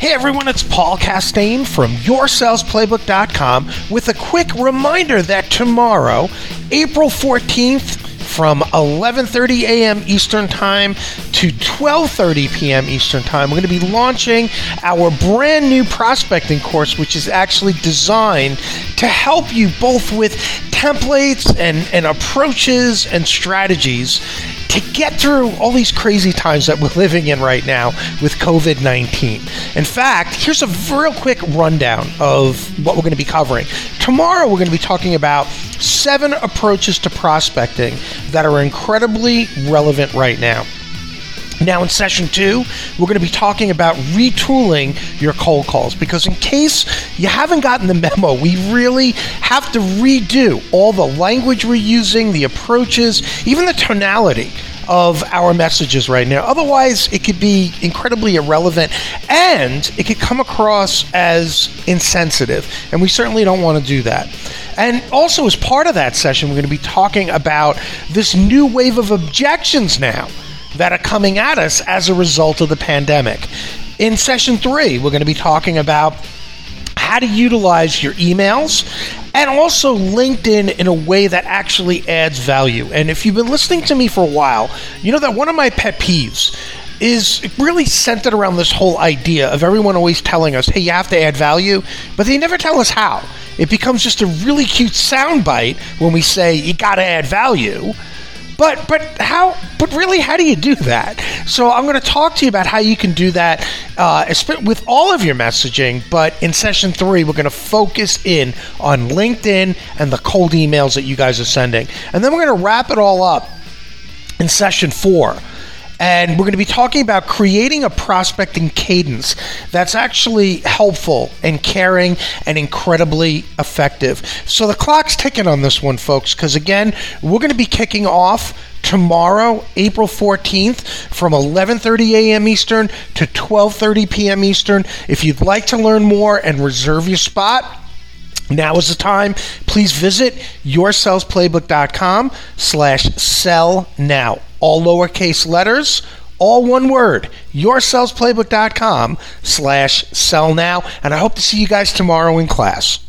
Hey everyone, it's Paul Castaigne from YourSalesPlaybook.com with a quick reminder that tomorrow, April 14th, from 11:30 a.m. Eastern Time to 12:30 p.m. Eastern Time, we're going to be launching our brand new prospecting course, which is actually designed to help you both with templates and approaches and strategies to get through all these crazy times that we're living in right now with COVID-19. In fact, here's a real quick rundown of what we're going to be covering. Tomorrow, we're going to be talking about 7 approaches to prospecting that are incredibly relevant right now. Now, in session 2, we're going to be talking about retooling your cold calls, because in case you haven't gotten the memo, we really have to redo all the language we're using, the approaches, even the tonality of our messages right now. Otherwise, it could be incredibly irrelevant and it could come across as insensitive, and we certainly don't want to do that. And also, as part of that session, we're going to be talking about this new wave of objections now that are coming at us as a result of the pandemic. In session 3, we're going to be talking about how to utilize your emails and also LinkedIn in a way that actually adds value. And if you've been listening to me for a while, you know that one of my pet peeves is really centered around this whole idea of everyone always telling us, hey, you have to add value, but they never tell us how. It becomes just a really cute soundbite when we say you got to add value. But really, how do you do that? So I'm going to talk to you about how you can do that with all of your messaging. But in session 3, we're going to focus in on LinkedIn and the cold emails that you guys are sending. And then we're going to wrap it all up in session 4. And we're going to be talking about creating a prospecting cadence that's actually helpful and caring and incredibly effective. So the clock's ticking on this one, folks, because again, we're going to be kicking off tomorrow, April 14th, from 11:30 a.m. Eastern to 12:30 p.m. Eastern. If you'd like to learn more and reserve your spot, now is the time. Please visit YourSalesPlaybook.com/sell-now. All lowercase letters, all one word, YourSalesPlaybook.com/sell-now. And I hope to see you guys tomorrow in class.